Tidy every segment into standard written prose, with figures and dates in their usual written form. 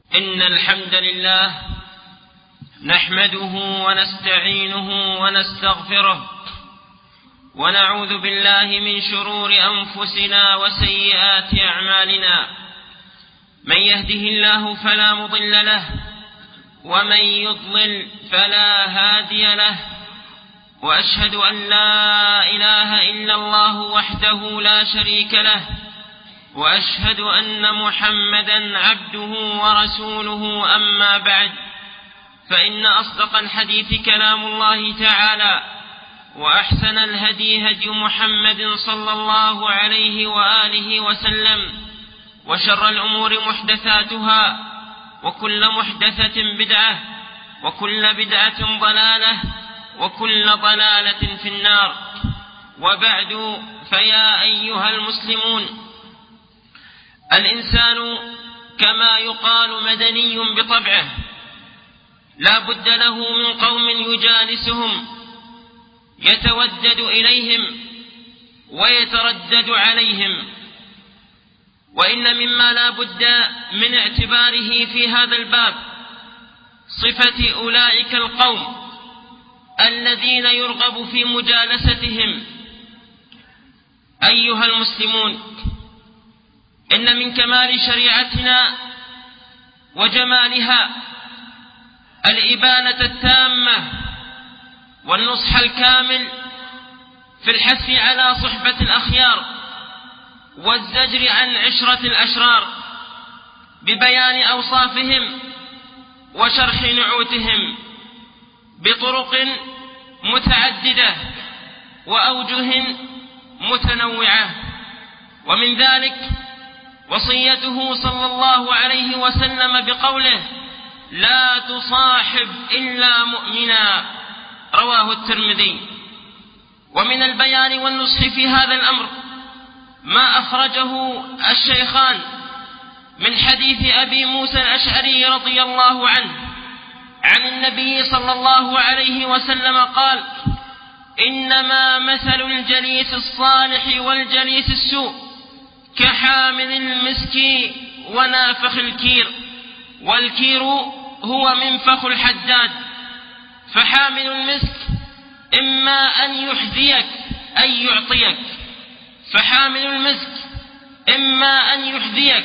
إن الحمد لله نحمده ونستعينه ونستغفره ونعوذ بالله من شرور أنفسنا وسيئات أعمالنا. من يهده الله فلا مضل له ومن يضلل فلا هادي له، وأشهد أن لا إله إلا الله وحده لا شريك له، وأشهد أن محمدا عبده ورسوله. أما بعد، فإن أصدق الحديث كلام الله تعالى، وأحسن الهدي هدي محمد صلى الله عليه وآله وسلم، وشر الأمور محدثاتها، وكل محدثة بدعة، وكل بدعة ضلالة، وكل ضلالة في النار. وبعد، فيا أيها المسلمون، الإنسان كما يقال مدني بطبعه، لا بد له من قوم يجالسهم يتودد إليهم ويتردد عليهم. وإن مما لا بد من اعتباره في هذا الباب صفة أولئك القوم الذين يرغب في مجالستهم. أيها المسلمون، إن من كمال شريعتنا وجمالها الإبانة التامة والنصح الكامل في الحث على صحبة الأخيار والزجر عن عشرة الأشرار، ببيان أوصافهم وشرح نعوتهم بطرق متعددة وأوجه متنوعة. ومن ذلك وصيته صلى الله عليه وسلم بقوله: لا تصاحب إلا مؤمنا، رواه الترمذي. ومن البيان والنصح في هذا الأمر ما أخرجه الشيخان من حديث أبي موسى الأشعري رضي الله عنه عن النبي صلى الله عليه وسلم قال: إنما مثل الجليس الصالح والجليس السوء كحامل المسك ونافخ الكير، والكير هو منفخ الحداد. فحامل المسك إما أن يحذيك أي يعطيك، فحامل المسك إما أن يحذيك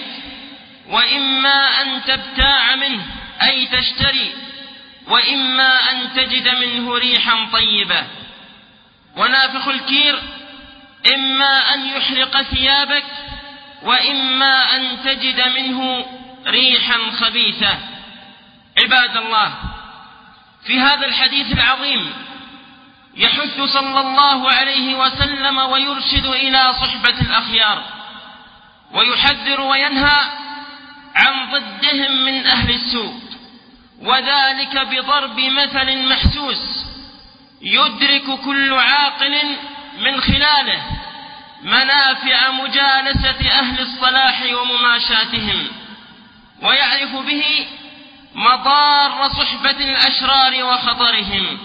وإما أن تبتاع منه أي تشتري، وإما أن تجد منه ريحا طيبة. ونافخ الكير إما أن يحرق ثيابك وإما أن تجد منه ريحا خبيثة. عباد الله، في هذا الحديث العظيم يحث صلى الله عليه وسلم ويرشد إلى صحبة الأخيار، ويحذر وينهى عن ضدهم من أهل السوء، وذلك بضرب مثل محسوس يدرك كل عاقل من خلاله منافع مجالسة أهل الصلاح ومماشاتهم، ويعرف به مضار صحبة الأشرار وخطرهم،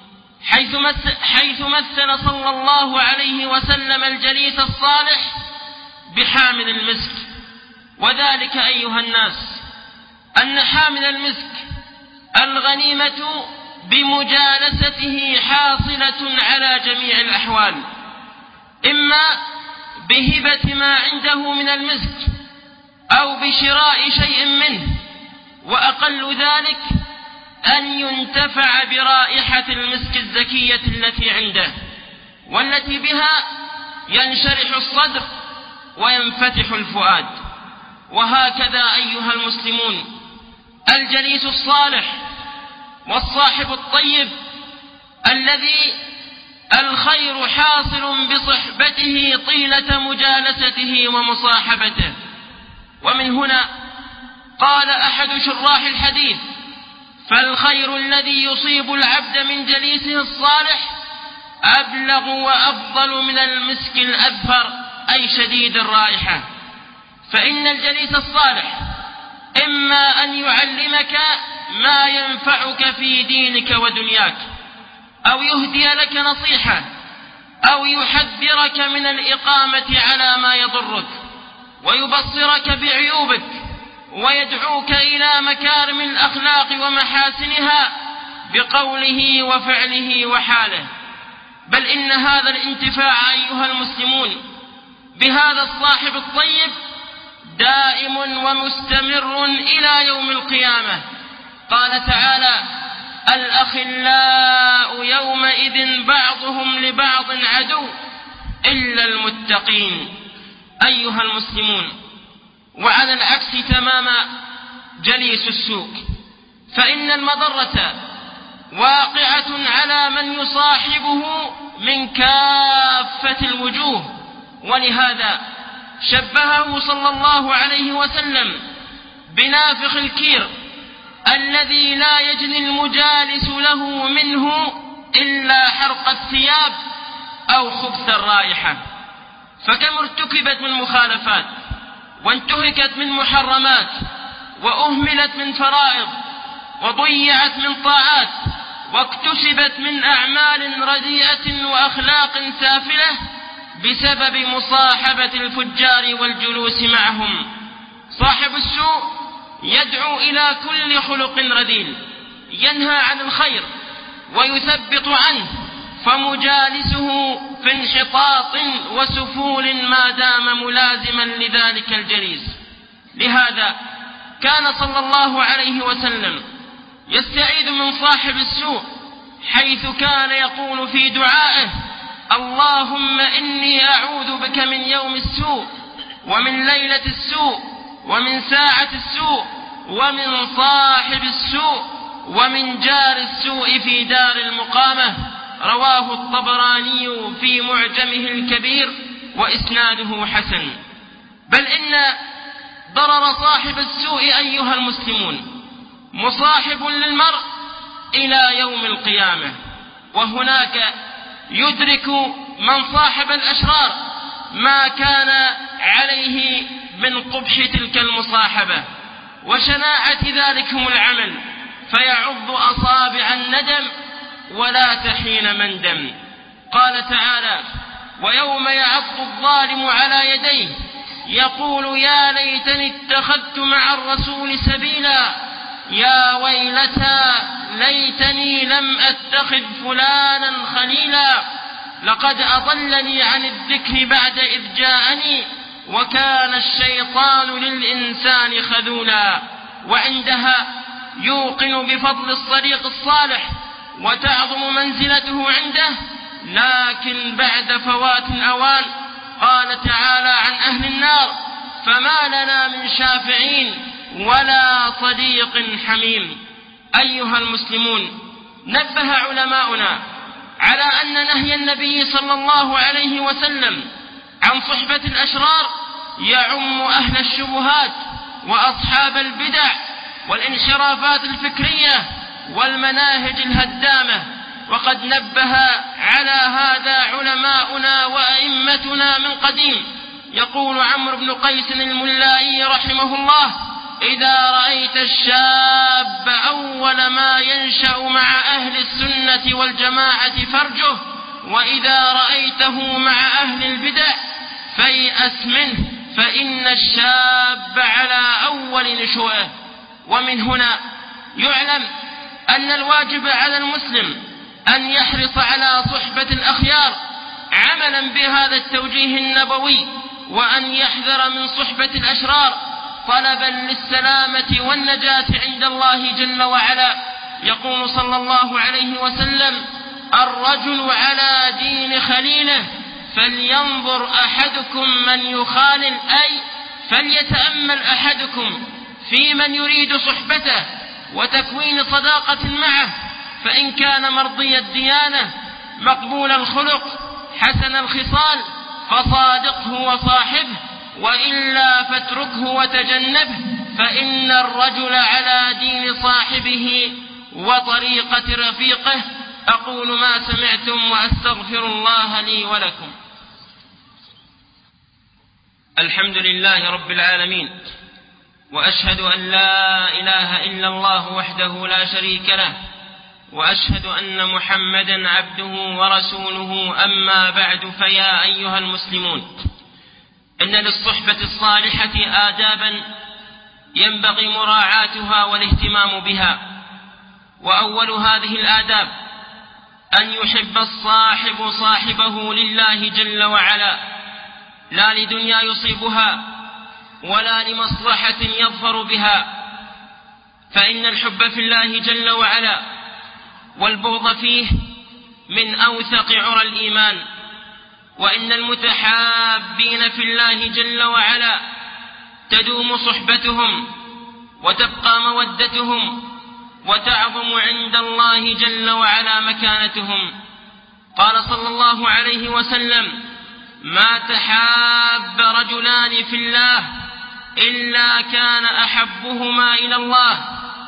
حيث مثل صلى الله عليه وسلم الجليس الصالح بحامل المسك. وذلك أيها الناس أن حامل المسك الغنيمة بمجالسته حاصلة على جميع الأحوال، إما بهبة ما عنده من المسك أو بشراء شيء منه، وأقل ذلك أن ينتفع برائحة المسك الزكية التي عنده، والتي بها ينشرح الصدر وينفتح الفؤاد. وهكذا أيها المسلمون، الجليس الصالح والصاحب الطيب الذي الخير حاصل بصحبته طيلة مجالسته ومصاحبته. ومن هنا قال أحد شراح الحديث: فالخير الذي يصيب العبد من جليسه الصالح أبلغ وأفضل من المسك الأذفر، أي شديد الرائحة. فإن الجليس الصالح إما أن يعلمك ما ينفعك في دينك ودنياك، أو يهدي لك نصيحة، أو يحذرك من الإقامة على ما يضرك، ويبصرك بعيوبك، ويدعوك إلى مكارم الأخلاق ومحاسنها بقوله وفعله وحاله. بل إن هذا الانتفاع أيها المسلمون بهذا الصاحب الطيب دائم ومستمر إلى يوم القيامة. قال تعالى: الأخلاء يومئذ بعضهم لبعض عدو إلا المتقين. أيها المسلمون، وعلى العكس تماما جليس السوء، فإن المضرة واقعة على من يصاحبه من كافة الوجوه، ولهذا شبهه صلى الله عليه وسلم بنافخ الكير الذي لا يجني المجالس له منه إلا حرق الثياب أو خبث الرائحة. فكم ارتكبت من مخالفات، وانتهكت من محرمات، وأهملت من فرائض، وضيعت من طاعات، واكتسبت من أعمال رديئة وأخلاق سافلة بسبب مصاحبة الفجار والجلوس معهم. صاحب السوء يدعو إلى كل خلق رذيل، ينهى عن الخير ويثبط عنه، فمجالسه في انحطاط وسفول ما دام ملازما لذلك الجليس. لهذا كان صلى الله عليه وسلم يستعيذ من صاحب السوء، حيث كان يقول في دعائه: اللهم إني أعوذ بك من يوم السوء، ومن ليلة السوء، ومن ساعة السوء، ومن صاحب السوء، ومن جار السوء في دار المقامة. رواه الطبراني في معجمه الكبير وإسناده حسن. بل إن ضرر صاحب السوء أيها المسلمون مصاحب للمرء إلى يوم القيامة، وهناك يدرك من صاحب الأشرار ما كان عليه من قبح تلك المصاحبة وشناعة ذلكم العمل، فيعض أصابع الندم ولا تحين مندم. قال تعالى: ويوم يعض الظالم على يديه يقول يا ليتني اتخذت مع الرسول سبيلا، يا ويلتى ليتني لم أتخذ فلانا خليلا، لقد أضلني عن الذكر بعد إذ جاءني، وكان الشيطان للإنسان خذولا. وعندها يوقن بفضل الصديق الصالح وتعظم منزلته عنده، لكن بعد فوات الأوان قال تعالى عن أهل النار: فما لنا من شافعين ولا صديق حميم. أيها المسلمون، نبه علماؤنا على أن نهي النبي صلى الله عليه وسلم عن صحبة الأشرار يعم أهل الشبهات وأصحاب البدع والانحرافات الفكرية والمناهج الهدامة، وقد نبه على هذا علماؤنا وأئمتنا من قديم. يقول عمرو بن قيس الملائي رحمه الله: إذا رأيت الشاب أول ما ينشأ مع أهل السنة والجماعة فارجه، وإذا رأيته مع أهل البدع فيأس منه، فإن الشاب على أول نشوئه. ومن هنا يعلم أن الواجب على المسلم أن يحرص على صحبة الأخيار عملا بهذا التوجيه النبوي، وأن يحذر من صحبة الأشرار طلبا للسلامة والنجاة عند الله جل وعلا. يقول صلى الله عليه وسلم: الرجل على دين خليله فلينظر أحدكم من يخالل، أي فليتأمل أحدكم في من يريد صحبته وتكوين صداقة معه، فإن كان مرضي الديانة مقبول الخلق حسن الخصال فصادقه وصاحبه، وإلا فاتركه وتجنبه، فإن الرجل على دين صاحبه وطريقة رفيقه. أقول ما سمعتم وأستغفر الله لي ولكم. الحمد لله رب العالمين، وأشهد أن لا إله إلا الله وحده لا شريك له، وأشهد أن محمدا عبده ورسوله. أما بعد، فيا أيها المسلمون، إن للصحبة الصالحة آدابا ينبغي مراعاتها والاهتمام بها. وأول هذه الآداب أن يحب الصاحب صاحبه لله جل وعلا، لا لدنيا يصيبها ولا لمصلحة يظفر بها، فإن الحب في الله جل وعلا والبغض فيه من أوثق عرى الإيمان. وإن المتحابين في الله جل وعلا تدوم صحبتهم وتبقى مودتهم وتعظم عند الله جل وعلا مكانتهم. قال صلى الله عليه وسلم: ما تحاب رجلان في الله إلا كان أحبهما إلى الله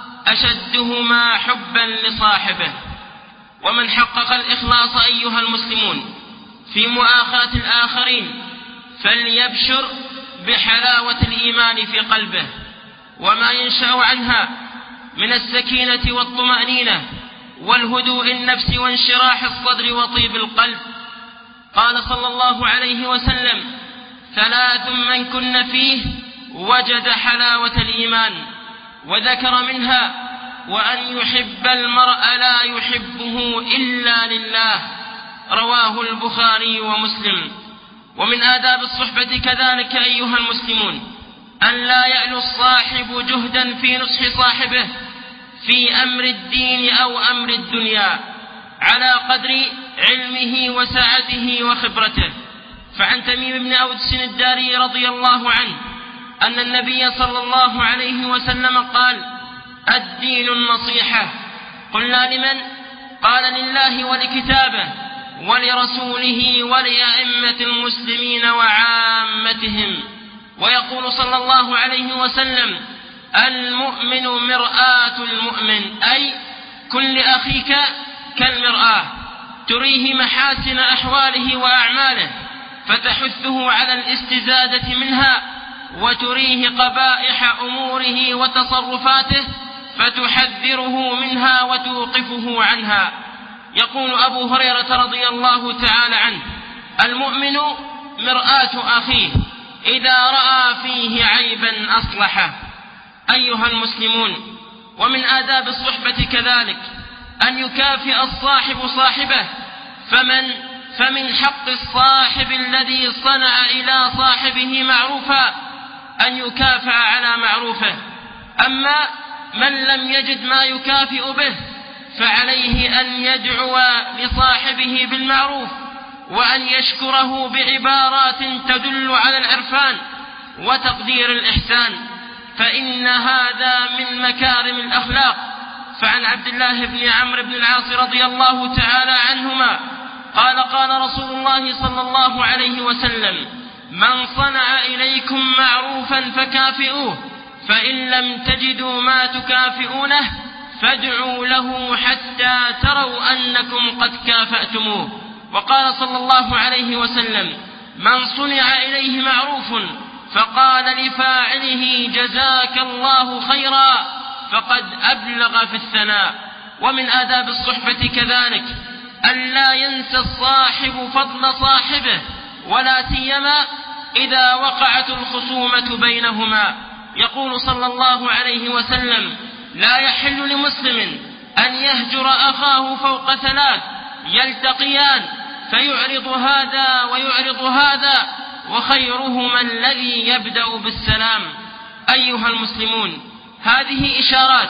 أشدهما حبا لصاحبه. ومن حقق الإخلاص أيها المسلمون في مؤاخاة الآخرين فليبشر بحلاوة الإيمان في قلبه وما ينشأ عنها من السكينة والطمأنينة والهدوء النفس وانشراح الصدر وطيب القلب. قال صلى الله عليه وسلم: 3 من كن فيه وجد حلاوة الإيمان، وذكر منها: وأن يحب المرء لا يحبه إلا لله. رواه البخاري ومسلم. ومن آداب الصحبة كذلك أيها المسلمون أن لا يألو الصاحب جهدا في نصح صاحبه في أمر الدين أو أمر الدنيا على قدر علمه وسعته وخبرته. فعن تميم بن أوس الداري رضي الله عنه أن النبي صلى الله عليه وسلم قال: الدين النصيحة. قلنا: لمن؟ قال: لله ولكتابه ولرسوله ولأئمة المسلمين وعامتهم. ويقول صلى الله عليه وسلم: المؤمن مرآة المؤمن، أي كن لأخيك كالمرآة تريه محاسن أحواله وأعماله فتحثه على الاستزادة منها، وتريه قبائح أموره وتصرفاته فتحذره منها وتوقفه عنها. يقول أبو هريرة رضي الله تعالى عنه: المؤمن مرآة أخيه إذا رأى فيه عيبا أصلحه. أيها المسلمون، ومن آداب الصحبة كذلك أن يكافئ الصاحب صاحبه، فمن حق الصاحب الذي صنع إلى صاحبه معروفا أن يكافئ على معروفه. أما من لم يجد ما يكافئ به فعليه أن يدعو لصاحبه بالمعروف وأن يشكره بعبارات تدل على العرفان وتقدير الإحسان، فإن هذا من مكارم الأخلاق. فعن عبد الله بن عمرو بن العاص رضي الله تعالى عنهما قال: قال رسول الله صلى الله عليه وسلم: من صنع إليكم معروفا فكافئوه، فإن لم تجدوا ما تكافئونه فادعوا له حتى تروا أنكم قد كافأتموه. وقال صلى الله عليه وسلم: من صنع إليه معروف فقال لفاعله جزاك الله خيرا فقد أبلغ في الثناء. ومن آداب الصحبة كذلك أن لا ينسى الصاحب فضل صاحبه، ولا سيما إذا وقعت الخصومة بينهما. يقول صلى الله عليه وسلم: لا يحل لمسلم أن يهجر أخاه فوق 3 يلتقيان فيعرض هذا ويعرض هذا، وخيرهما الذي يبدأ بالسلام. أيها المسلمون، هذه إشارات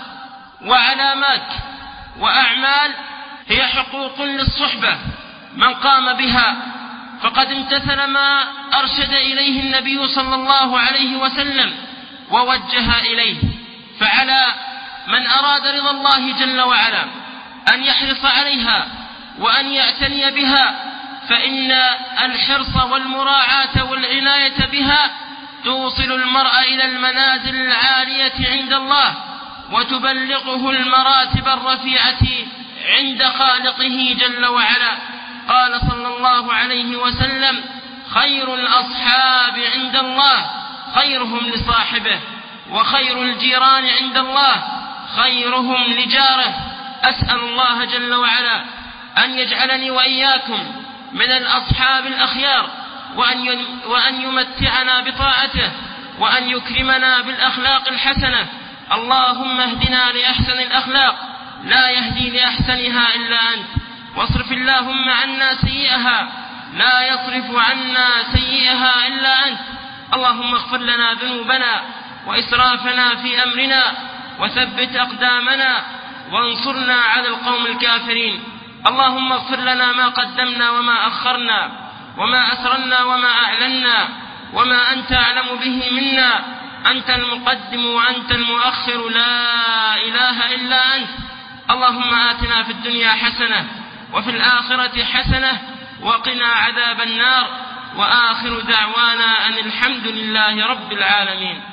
وعلامات وأعمال هي حقوق للصحبة، من قام بها فقد امتثل ما أرشد إليه النبي صلى الله عليه وسلم ووجه إليه. فعلى من أراد رضا الله جل وعلا أن يحرص عليها وأن يعتني بها، فإن الحرص والمراعاة والعناية بها توصل المرء إلى المنازل العالية عند الله وتبلغه المراتب الرفيعة عند خالقه جل وعلا. قال صلى الله عليه وسلم: خير الأصحاب عند الله خيرهم لصاحبه، وخير الجيران عند الله خيرهم لجاره. أسأل الله جل وعلا أن يجعلني وإياكم من الأصحاب الأخيار، وأن يمتعنا بطاعته، وأن يكرمنا بالأخلاق الحسنة. اللهم اهدنا لأحسن الأخلاق لا يهدي لأحسنها إلا أنت، واصرف اللهم عنا سيئها لا يصرف عنا سيئها إلا أنت. اللهم اغفر لنا ذنوبنا وإسرافنا في أمرنا وثبت أقدامنا وانصرنا على القوم الكافرين. اللهم اغفر لنا ما قدمنا وما أخرنا وما أسررنا وما أعلنا وما أنت أعلم به منا. أنت المقدم وأنت المؤخر، لا إله إلا أنت. اللهم آتنا في الدنيا حسنة وفي الآخرة حسنة وقنا عذاب النار. وآخر دعوانا أن الحمد لله رب العالمين.